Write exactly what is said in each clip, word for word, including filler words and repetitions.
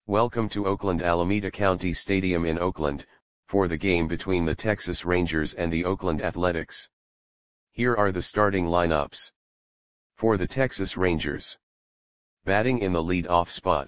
Welcome to Oakland Alameda County Stadium in Oakland, for the game between the Texas Rangers and the Oakland Athletics. Here are the starting lineups. For the Texas Rangers. Batting in the lead-off spot.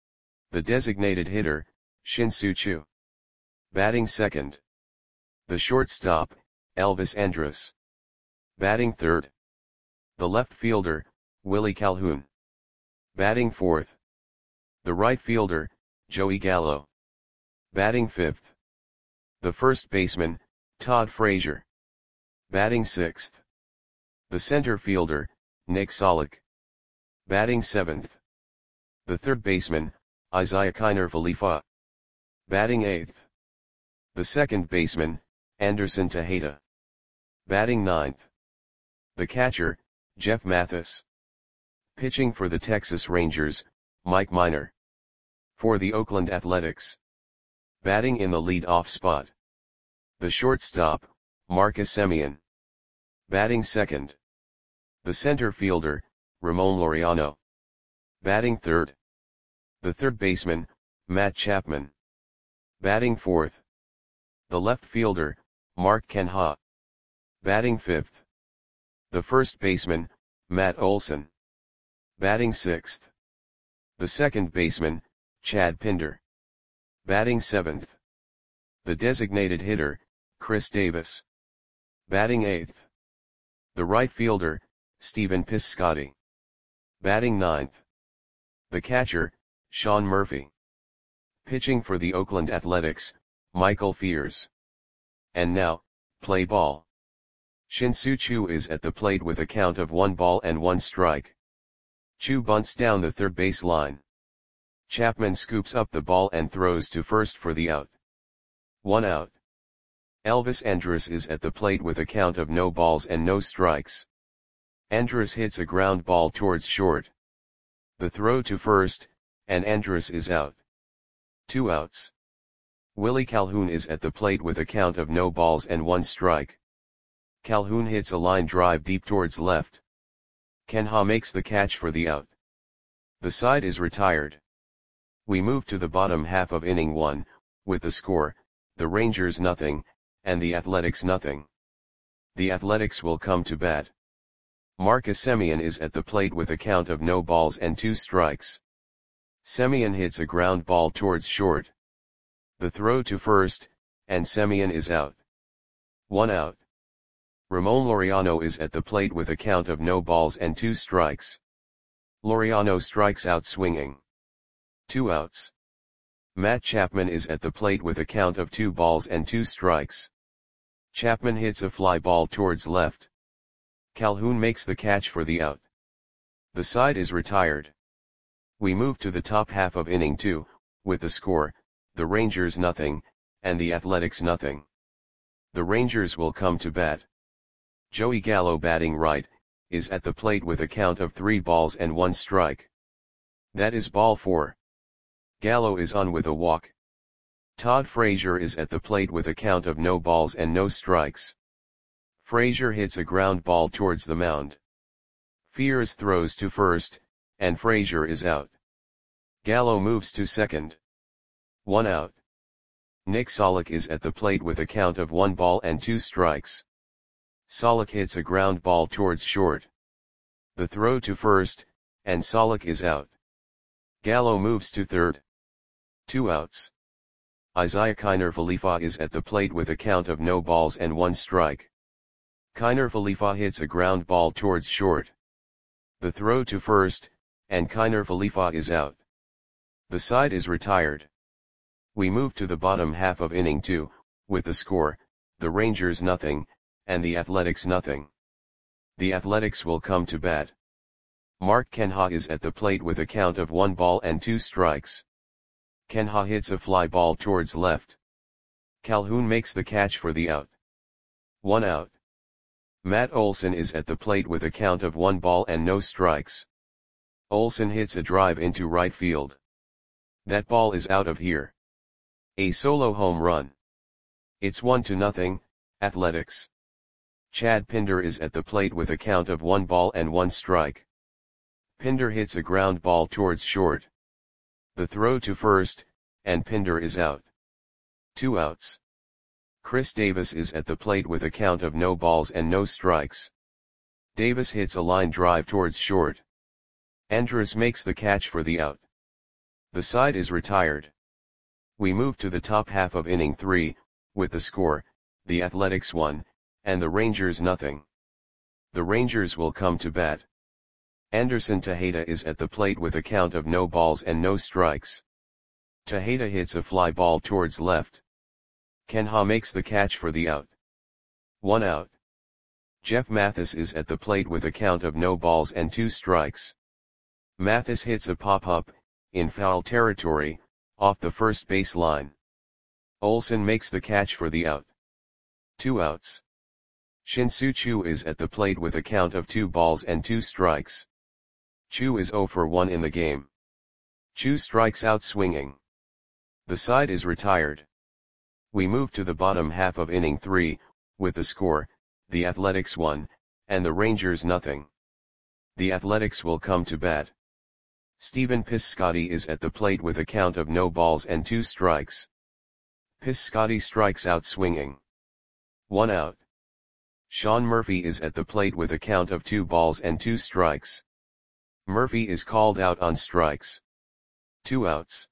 The designated hitter, Shin-Soo Choo. Batting second. The shortstop, Elvis Andrus. Batting third. The left fielder, Willie Calhoun. Batting fourth. The right fielder, Joey Gallo. Batting fifth. The first baseman, Todd Frazier. Batting sixth. The center fielder, Nick Solak. Batting seventh. The third baseman, Isiah Kiner Falefa. Batting eighth. The second baseman, Anderson Tejeda. Batting ninth. The catcher, Jeff Mathis. Pitching for the Texas Rangers, Mike Minor. For the Oakland Athletics. Batting in the lead-off spot. The shortstop, Marcus Semien. Batting second. The center fielder, Ramon Laureano. Batting third. The third baseman, Matt Chapman. Batting fourth. The left fielder, Mark Canha. Batting fifth. The first baseman, Matt Olson. Batting sixth. The second baseman, Chad Pinder. Batting seventh. The designated hitter, Chris Davis. Batting eighth. The right fielder, Stephen Piscotty. Batting ninth. The catcher, Sean Murphy. Pitching for the Oakland Athletics, Michael Fears. And now, play ball. Shin-Soo Choo is at the plate with a count of one ball and one strike. Choo bunts down the third base line. Chapman scoops up the ball and throws to first for the out. One out. Elvis Andrus is at the plate with a count of no balls and no strikes. Andrus hits a ground ball towards short. The throw to first, and Andrus is out. Two outs. Willie Calhoun is at the plate with a count of no balls and one strike. Calhoun hits a line drive deep towards left. Canha makes the catch for the out. The side is retired. We move to the bottom half of inning one, with the score, the Rangers nothing, and the Athletics nothing. The Athletics will come to bat. Marcus Semien is at the plate with a count of no balls and two strikes. Semien hits a ground ball towards short. The throw to first, and Semien is out. One out. Ramon Laureano is at the plate with a count of no balls and two strikes. Laureano strikes out swinging. Two outs. Matt Chapman is at the plate with a count of two balls and two strikes. Chapman hits a fly ball towards left. Calhoun makes the catch for the out. The side is retired. We move to the top half of inning two, with the score, the Rangers nothing, and the Athletics nothing. The Rangers will come to bat. Joey Gallo batting right, is at the plate with a count of three balls and one strike. That is ball four. Gallo is on with a walk. Todd Frazier is at the plate with a count of no balls and no strikes. Frazier hits a ground ball towards the mound. Fears throws to first, and Frazier is out. Gallo moves to second. One out. Nick Solak is at the plate with a count of one ball and two strikes. Solak hits a ground ball towards short. The throw to first, and Solak is out. Gallo moves to third. Two outs. Isiah Kiner Falefa is at the plate with a count of no balls and one strike. Kiner Falefa hits a ground ball towards short. The throw to first, and Kiner Falefa is out. The side is retired. We move to the bottom half of inning two, with the score, the Rangers nothing, and the Athletics nothing. The Athletics will come to bat. Mark Canha is at the plate with a count of one ball and two strikes. Canha hits a fly ball towards left. Calhoun makes the catch for the out. One out. Matt Olson is at the plate with a count of one ball and no strikes. Olson hits a drive into right field. That ball is out of here. A solo home run. It's one to nothing, Athletics. Chad Pinder is at the plate with a count of one ball and one strike. Pinder hits a ground ball towards short. The throw to first, and Pinder is out. Two outs. Chris Davis is at the plate with a count of no balls and no strikes. Davis hits a line drive towards short. Andrus makes the catch for the out. The side is retired. We move to the top half of inning three, with the score, the Athletics one, and the Rangers nothing. The Rangers will come to bat. Anderson Tejeda is at the plate with a count of no balls and no strikes. Tejeda hits a fly ball towards left. Ken Ha makes the catch for the out. One out. Jeff Mathis is at the plate with a count of no balls and two strikes. Mathis hits a pop-up, in foul territory, off the first base line. Olsen makes the catch for the out. Two outs. Shin-Soo Choo is at the plate with a count of two balls and two strikes. Choo is oh for one in the game. Choo strikes out swinging. The side is retired. We move to the bottom half of inning three, with the score, the Athletics one, and the Rangers nothing. The Athletics will come to bat. Stephen Piscotty is at the plate with a count of no balls and two strikes. Piscotty strikes out swinging. One out. Sean Murphy is at the plate with a count of two balls and two strikes. Murphy is called out on strikes. Two outs.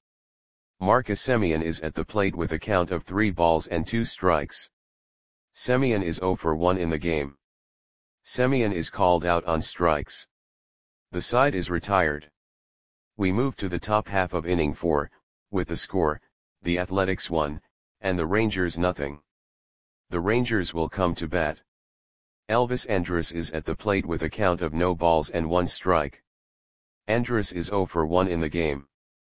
Marcus Semien is at the plate with a count of three balls and two strikes. Semien is oh for one in the game. Semien is called out on strikes. The side is retired. We move to the top half of inning four, with the score, the Athletics one, and the Rangers nothing. The Rangers will come to bat. Elvis Andrus is at the plate with a count of no balls and one strike. Andrus is oh for one in the game.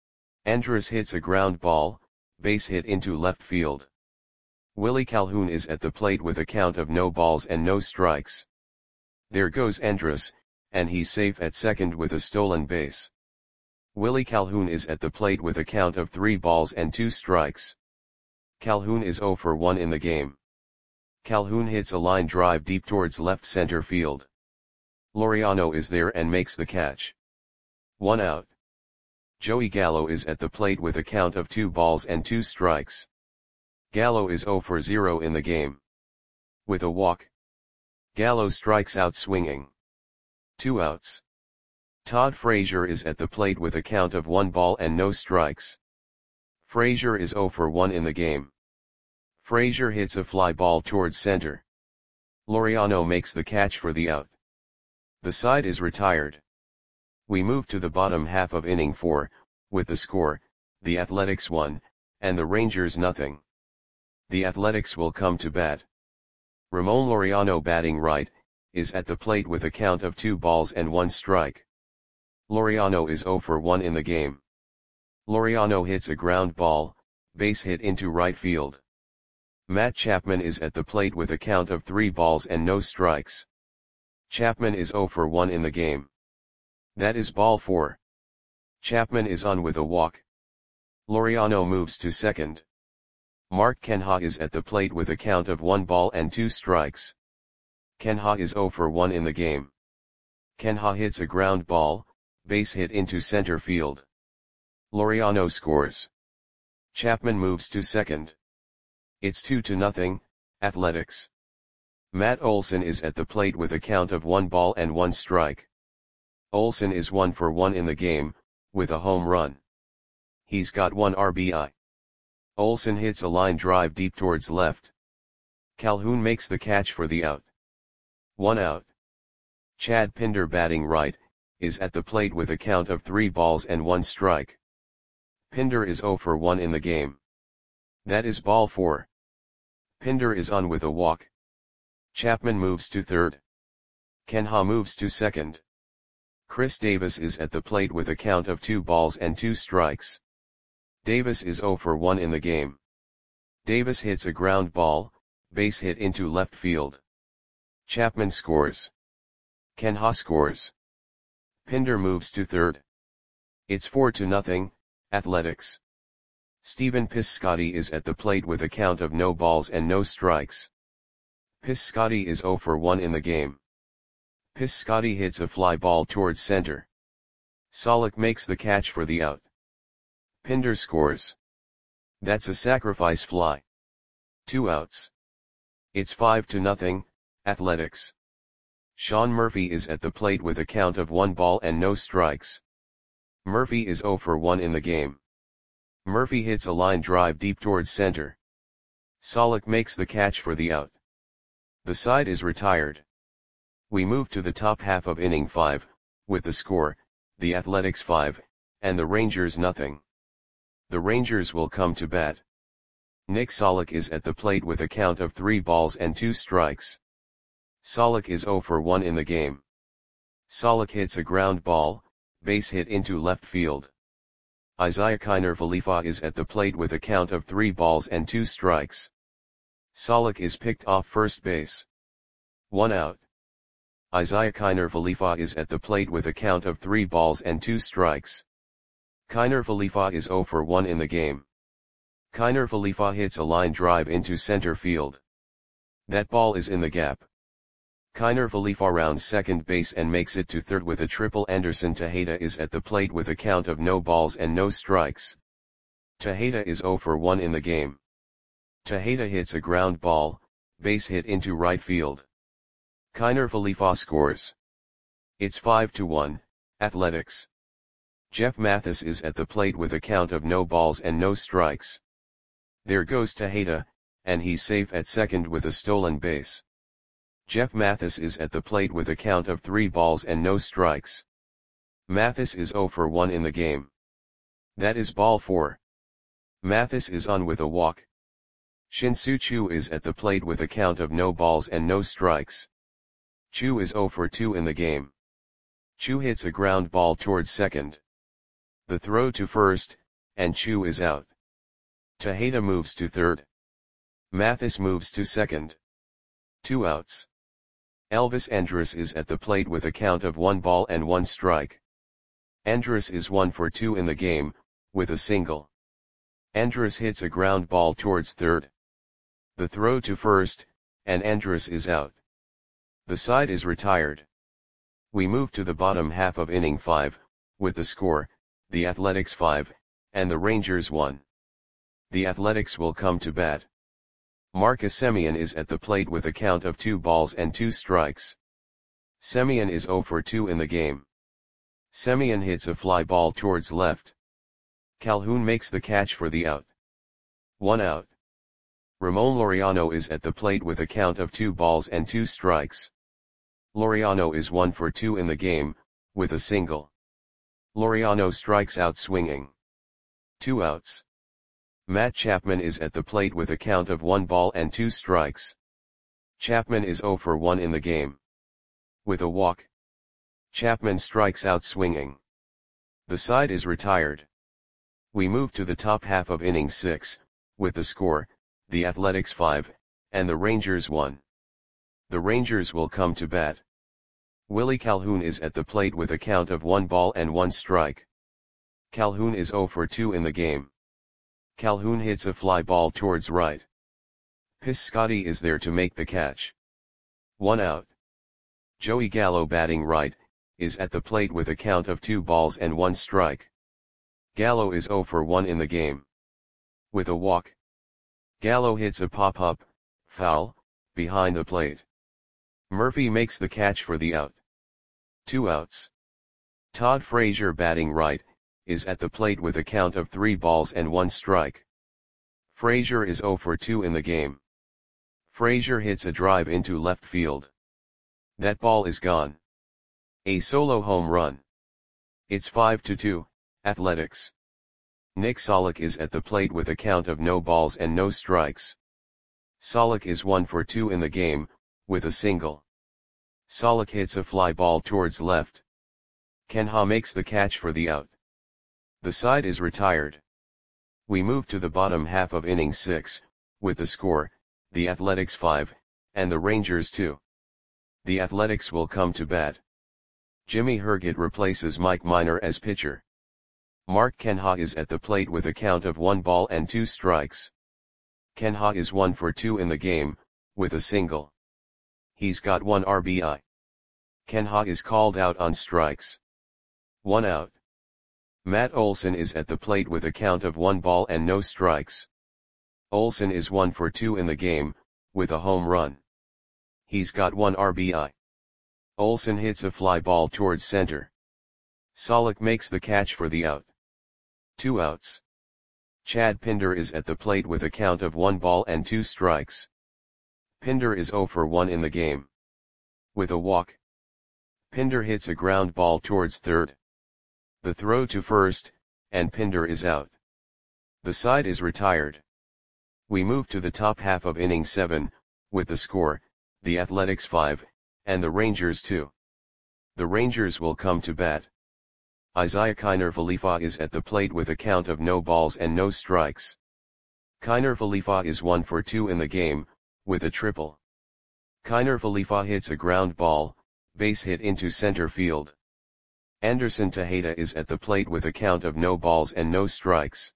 Andrus hits a ground ball, base hit into left field. Willie Calhoun is at the plate with a count of no balls and no strikes. There goes Andrus, and he's safe at second with a stolen base. Willie Calhoun is at the plate with a count of three balls and two strikes. Calhoun is oh for one in the game. Calhoun hits a line drive deep towards left center field. Laureano is there and makes the catch. One out. Joey Gallo is at the plate with a count of two balls and two strikes. Gallo is oh for zero in the game. With a walk. Gallo strikes out swinging. Two outs. Todd Frazier is at the plate with a count of one ball and no strikes. Frazier is oh for one in the game. Frazier hits a fly ball towards center. Laureano makes the catch for the out. The side is retired. We move to the bottom half of inning four, with the score, the Athletics one, and the Rangers nothing. The Athletics will come to bat. Ramon Laureano, batting right, is at the plate with a count of two balls and one strike. Laureano is oh for one in the game. Laureano hits a ground ball, base hit into right field. Matt Chapman is at the plate with a count of three balls and no strikes. Chapman is oh for one in the game. That is ball four. Chapman is on with a walk. Laureano moves to second. Mark Kenha is at the plate with a count of one ball and two strikes. Kenha is oh for one in the game. Kenha hits a ground ball, base hit into center field. Laureano scores. Chapman moves to second. It's two to nothing, Athletics. Matt Olson is at the plate with a count of one ball and one strike. Olson is one for one in the game, with a home run. He's got one R B I. Olson hits a line drive deep towards left. Calhoun makes the catch for the out. One out. Chad Pinder, batting right, is at the plate with a count of three balls and one strike. Pinder is oh for one in the game. That is ball four. Pinder is on with a walk. Chapman moves to third. Kenha moves to second. Chris Davis is at the plate with a count of two balls and two strikes. Davis is oh for one in the game. Davis hits a ground ball, base hit into left field. Chapman scores. Kenha scores. Pinder moves to third. It's four to nothing, Athletics. Stephen Piscotty is at the plate with a count of no balls and no strikes. Piscotty is oh for one in the game. Piscotty hits a fly ball towards center. Solak makes the catch for the out. Pinder scores. That's a sacrifice fly. Two outs. It's five to nothing, Athletics. Sean Murphy is at the plate with a count of one ball and no strikes. Murphy is zero for one in the game. Murphy hits a line drive deep towards center. Solak makes the catch for the out. The side is retired. We move to the top half of inning five, with the score, the Athletics five, and the Rangers nothing. The Rangers will come to bat. Nick Solak is at the plate with a count of three balls and two strikes. Solak is zero for one in the game. Solak hits a ground ball, base hit into left field. Isaiah Kiner Falefa is at the plate with a count of three balls and two strikes. Solak is picked off first base. One out. Isaiah Kiner Falefa is at the plate with a count of three balls and two strikes. Kiner Falefa is zero for one in the game. Kiner Falefa hits a line drive into center field. That ball is in the gap. Kiner Falefa rounds second base and makes it to third with a triple. Anderson Tejeda is at the plate with a count of no balls and no strikes. Tejeda is zero for one in the game. Tejeda hits a ground ball, base hit into right field. Kiner Falefa scores. It's five to one, Athletics. Jeff Mathis is at the plate with a count of no balls and no strikes. There goes Tejeda, and he's safe at second with a stolen base. Jeff Mathis is at the plate with a count of three balls and no strikes. Mathis is zero for one in the game. That is ball four. Mathis is on with a walk. Shin-Soo Choo is at the plate with a count of no balls and no strikes. Choo is zero for two in the game. Choo hits a ground ball towards second. The throw to first, and Choo is out. Tejeda moves to third. Mathis moves to second. Two outs. Elvis Andrus is at the plate with a count of one ball and one strike. Andrus is one for two in the game, with a single. Andrus hits a ground ball towards third. The throw to first, and Andrus is out. The side is retired. We move to the bottom half of inning five, with the score, the Athletics five, and the Rangers one. The Athletics will come to bat. Marcus Semien is at the plate with a count of two balls and two strikes. Semien is zero for two in the game. Semien hits a fly ball towards left. Calhoun makes the catch for the out. One out. Ramon Laureano is at the plate with a count of two balls and two strikes. Laureano is one for two in the game, with a single. Laureano strikes out swinging. Two outs. Matt Chapman is at the plate with a count of one ball and two strikes. Chapman is zero for one in the game. With a walk. Chapman strikes out swinging. The side is retired. We move to the top half of inning six, with the score, the Athletics five, and the Rangers one. The Rangers will come to bat. Willie Calhoun is at the plate with a count of one ball and one strike. Calhoun is zero for two in the game. Calhoun hits a fly ball towards right. Piscotty is there to make the catch. One out. Joey Gallo batting right, is at the plate with a count of two balls and one strike. Gallo is zero for one in the game. With a walk. Gallo hits a pop-up, foul, behind the plate. Murphy makes the catch for the out. Two outs. Todd Frazier batting right, is at the plate with a count of three balls and one strike. Frazier is zero for two in the game. Frazier hits a drive into left field. That ball is gone. A solo home run. It's five to two, Athletics. Nick Solak is at the plate with a count of no balls and no strikes. Solak is one for two in the game, with a single. Solak hits a fly ball towards left. Kenha makes the catch for the out. The side is retired. We move to the bottom half of inning six, with the score, the Athletics five, and the Rangers two. The Athletics will come to bat. Jimmy Herget replaces Mike Minor as pitcher. Mark Kenha is at the plate with a count of one ball and two strikes. Kenha is one for two in the game, with a single. He's got one R B I. Kenha is called out on strikes. One out. Matt Olson is at the plate with a count of one ball and no strikes. Olson is one for two in the game, with a home run. He's got one R B I. Olson hits a fly ball towards center. Solak makes the catch for the out. Two outs. Chad Pinder is at the plate with a count of one ball and two strikes. Pinder is zero for one in the game. With a walk. Pinder hits a ground ball towards third. The throw to first, and Pinder is out. The side is retired. We move to the top half of inning seven, with the score, the Athletics five, and the Rangers two. The Rangers will come to bat. Isaiah Kiner Falefa is at the plate with a count of no balls and no strikes. Kiner Falefa is one for two in the game, with a triple. Kiner Falefa hits a ground ball, base hit into center field. Anderson Tejeda is at the plate with a count of no balls and no strikes.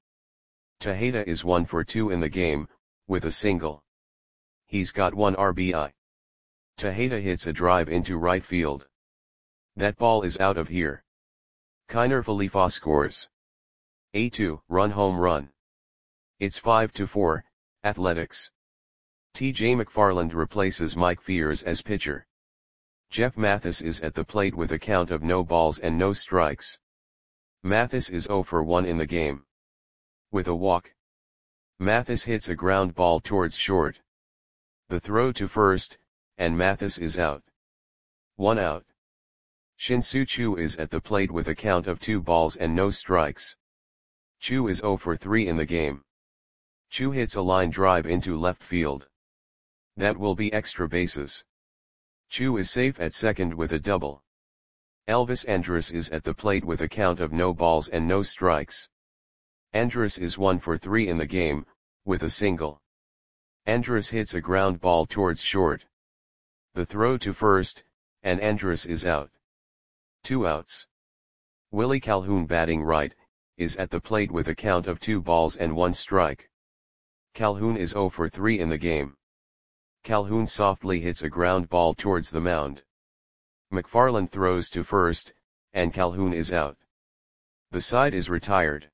Tejeda is one for two in the game, with a single. He's got one R B I. Tejeda hits a drive into right field. That ball is out of here. Kiner Falefa scores a two-run home run. It's five to four, Athletics. T J McFarland replaces Mike Fiers as pitcher. Jeff Mathis is at the plate with a count of no balls and no strikes. Mathis is zero for one in the game. With a walk. Mathis hits a ground ball towards short. The throw to first, and Mathis is out. One out. Shin-Soo Choo is at the plate with a count of two balls and no strikes. Choo is zero for three in the game. Choo hits a line drive into left field. That will be extra bases. Choo is safe at second with a double. Elvis Andrus is at the plate with a count of no balls and no strikes. Andrus is one for three in the game, with a single. Andrus hits a ground ball towards short. The throw to first, and Andrus is out. Two outs. Willie Calhoun batting right, is at the plate with a count of two balls and one strike. Calhoun is zero for three in the game. Calhoun softly hits a ground ball towards the mound. McFarland throws to first, and Calhoun is out. The side is retired.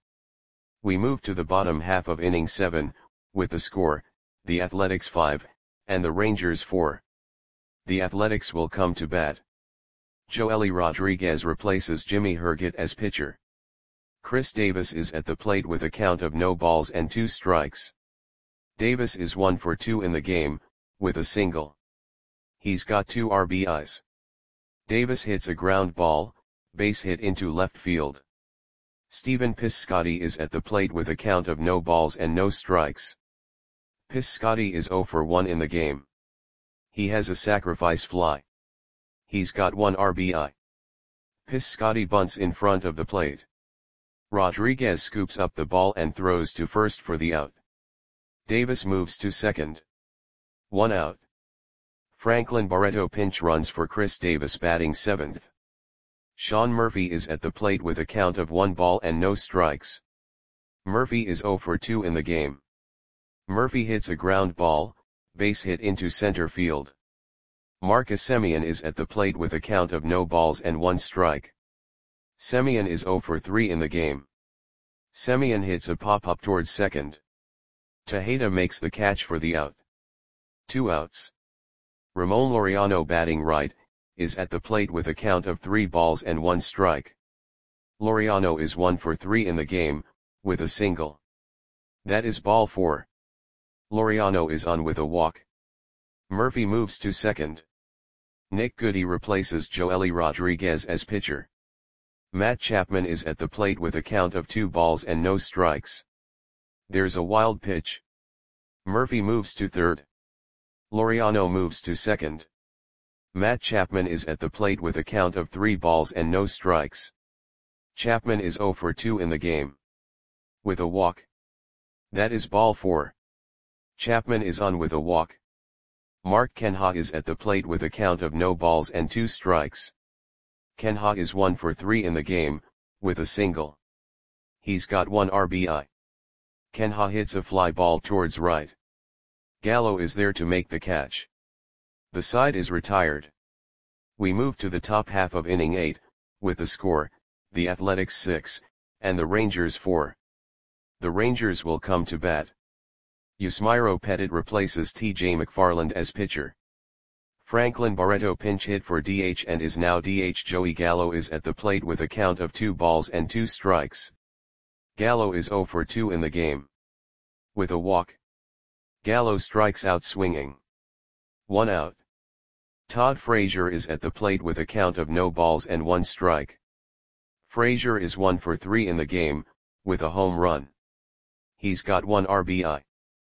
We move to the bottom half of inning seven, with the score, the Athletics five, and the Rangers four. The Athletics will come to bat. Joely Rodriguez replaces Jimmy Herget as pitcher. Chris Davis is at the plate with a count of no balls and two strikes. Davis is one for two in the game, with a single. He's got two R B Is. Davis hits a ground ball, base hit into left field. Stephen Piscotty is at the plate with a count of no balls and no strikes. Piscotty is zero for one in the game. He has a sacrifice fly. He's got one R B I. Piscotty bunts in front of the plate. Rodriguez scoops up the ball and throws to first for the out. Davis moves to second. One out. Franklin Barreto pinch runs for Chris Davis batting seventh. Sean Murphy is at the plate with a count of one ball and no strikes. Murphy is zero for two in the game. Murphy hits a ground ball, base hit into center field. Marcus Semien is at the plate with a count of no balls and one strike. Semien is zero for three in the game. Semien hits a pop-up towards second. Tejeda makes the catch for the out. Two outs. Ramon Laureano batting right, is at the plate with a count of three balls and one strike. Laureano is one for three in the game, with a single. That is ball four. Laureano is on with a walk. Murphy moves to second. Nick Goody replaces Joely Rodriguez as pitcher. Matt Chapman is at the plate with a count of two balls and no strikes. There's a wild pitch. Murphy moves to third. Laureano moves to second. Matt Chapman is at the plate with a count of three balls and no strikes. Chapman is zero for two in the game. With a walk. That is ball four. Chapman is on with a walk. Mark Kenha is at the plate with a count of no balls and two strikes. Kenha is one for three in the game, with a single. He's got one R B I. Kenha hits a fly ball towards right. Gallo is there to make the catch. The side is retired. We move to the top half of inning eight, with the score, the Athletics six, and the Rangers four. The Rangers will come to bat. Yusmeiro Petit replaces T J McFarland as pitcher. Franklin Barreto pinch hit for D H and is now D H. Joey Gallo is at the plate with a count of two balls and two strikes. Gallo is zero for two in the game. With a walk. Gallo strikes out swinging. One out. Todd Frazier is at the plate with a count of no balls and one strike. Frazier is one for three in the game, with a home run. He's got one R B I.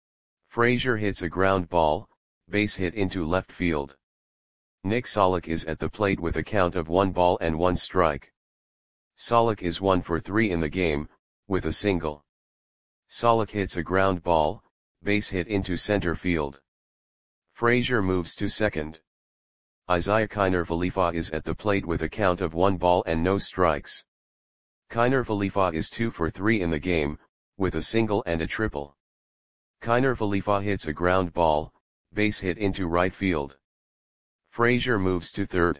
Frazier hits a ground ball, base hit into left field. Nick Solak is at the plate with a count of one ball and one strike. Solak is one for three in the game, with a single. Solak hits a ground ball, base hit into center field. Frazier moves to second. Isaiah Kiner Falefa is at the plate with a count of one ball and no strikes. Kiner Falefa is two for three in the game, with a single and a triple. Kiner Falefa hits a ground ball, base hit into right field. Frazier moves to third.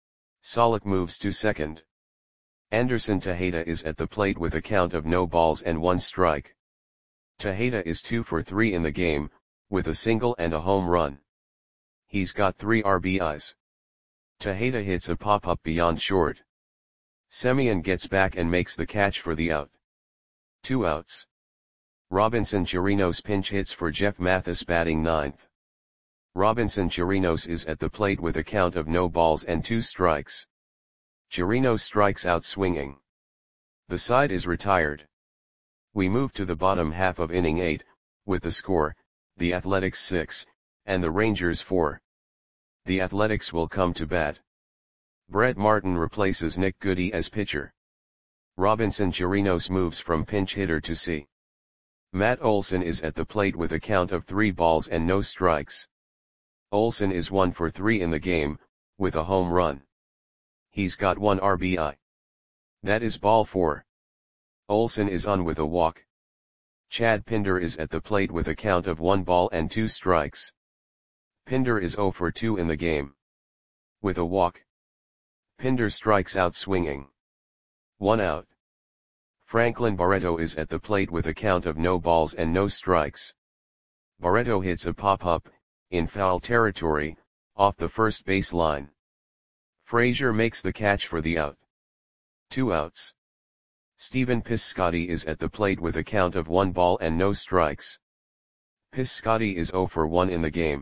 Solak moves to second. Anderson Tejeda is at the plate with a count of no balls and one strike. Tejeda is two for three in the game, with a single and a home run. He's got three R B Is. Tejeda hits a pop-up beyond short. Semien gets back and makes the catch for the out. Two outs. Robinson Chirinos pinch hits for Jeff Mathis batting ninth. Robinson Chirinos is at the plate with a count of no balls and two strikes. Chirinos strikes out swinging. The side is retired. We move to the bottom half of inning eight, with the score, the Athletics six, and the Rangers four. The Athletics will come to bat. Brett Martin replaces Nick Goody as pitcher. Robinson Chirinos moves from pinch hitter to C. Matt Olson is at the plate with a count of three balls and no strikes. Olson is one for three in the game, with a home run. He's got one R B I. That is ball four. Olson is on with a walk. Chad Pinder is at the plate with a count of one ball and two strikes. Pinder is zero for two in the game. With a walk. Pinder strikes out swinging. One out. Franklin Barreto is at the plate with a count of no balls and no strikes. Barreto hits a pop-up, in foul territory, off the first base line. Frazier makes the catch for the out. Two outs. Stephen Piscotty is at the plate with a count of one ball and no strikes. Piscotty is zero for one in the game.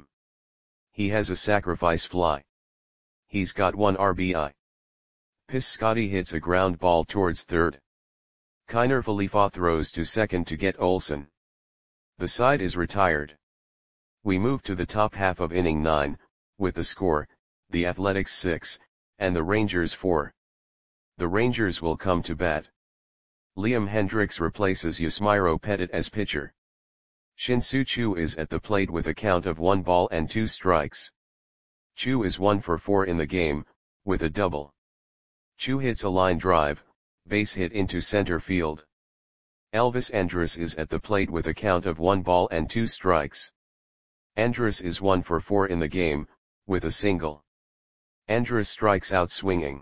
He has a sacrifice fly. He's got one R B I. Piscotty hits a ground ball towards third. Kiner Falefa throws to second to get Olson. The side is retired. We move to the top half of inning nine, with the score, the Athletics six, and the Rangers four. The Rangers will come to bat. Liam Hendriks replaces Yusmeiro Petit as pitcher. Shin-Soo Choo is at the plate with a count of one ball and two strikes. Choo is one for four in the game, with a double. Choo hits a line drive, base hit into center field. Elvis Andrus is at the plate with a count of one ball and two strikes. Andrus is one for four in the game, with a single. Andrus strikes out swinging.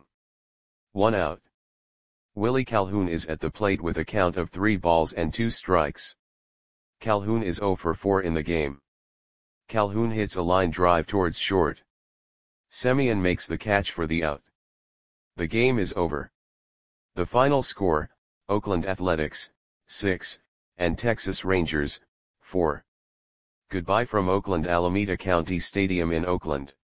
One out. Willie Calhoun is at the plate with a count of three balls and two strikes. Calhoun is zero for four in the game. Calhoun hits a line drive towards short. Semien makes the catch for the out. The game is over. The final score, Oakland Athletics, six, and Texas Rangers, four. Goodbye from Oakland Alameda County Stadium in Oakland.